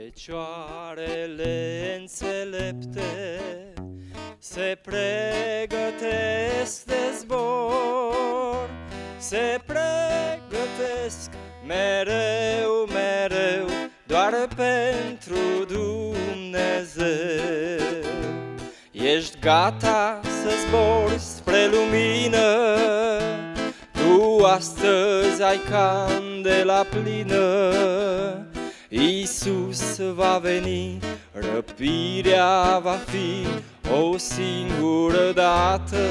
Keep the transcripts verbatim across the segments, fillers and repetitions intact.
Fecioarele înțelepte se pregătesc de zbor, se pregătesc mereu, mereu, doar pentru Dumnezeu. Ești gata să zbori spre lumină, tu astăzi ai candela plină. Iisus va veni, răpirea va fi o singură dată.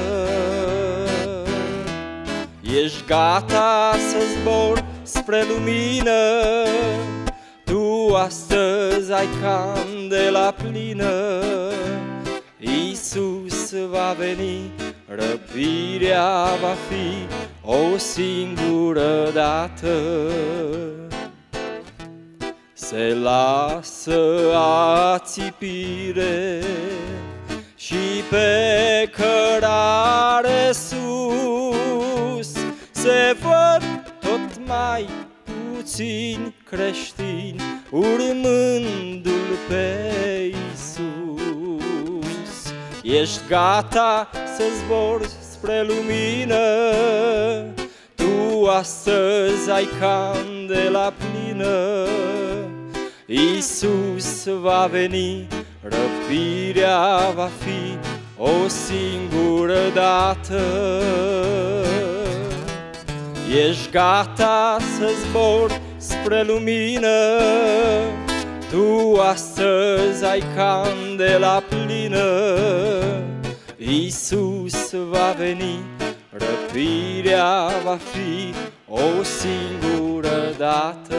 Ești gata să zbori spre lumină, tu astăzi ai candela plină. Iisus va veni, răpirea va fi o singură dată. Se lasă ațipire și pe cărare sus se văd tot mai puțini creștini urmându-L pe Iisus. Ești gata să zbori spre lumină, tu astăzi ai candela plină. Iisus va veni, răpirea va fi o singură dată. Ești gata să zbori spre lumină, tu astăzi ai candela plină. Iisus va veni, răpirea va fi o singură dată.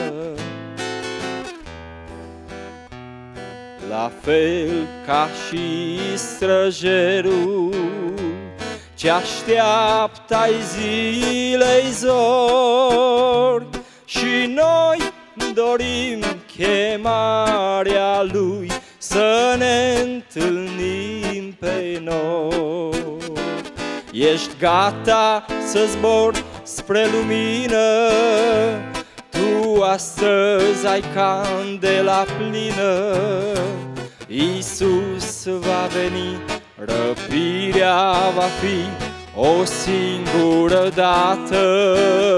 La fel ca și străjerul ce așteaptă ai zilei zori, și noi dorim chemarea Lui să ne întâlnim pe noi. Ești gata să zbori spre lumină, tu astăzi ai candela plină. Iisus va veni, răpirea va fi o singură dată.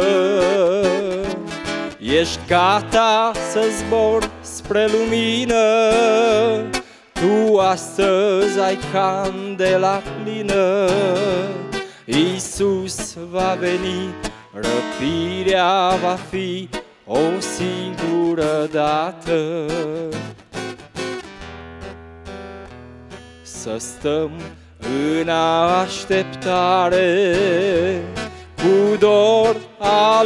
Ești gata să zbori spre lumină, tu astăzi ai candela plină. Iisus va veni, răpirea va fi o singură dată. Să stăm în așteptare, cu dor a-L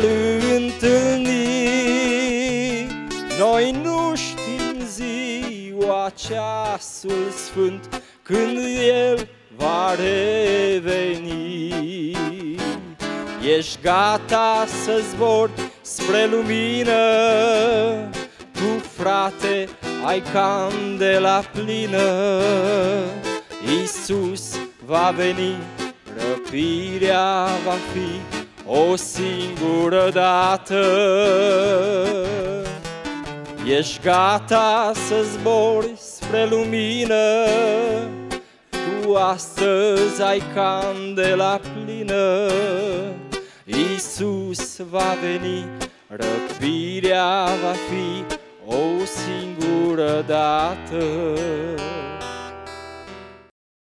întâlni. Noi nu știm ziua, ceasul sfânt, când El va reveni. Ești gata să zbori spre lumină, tu, frate, ai candela plină. Iisus va veni, răpirea va fi o singură dată. Ești gata să zbori spre lumină, tu astăzi ai candela plină. Iisus va veni, răpirea va fi o singură dată.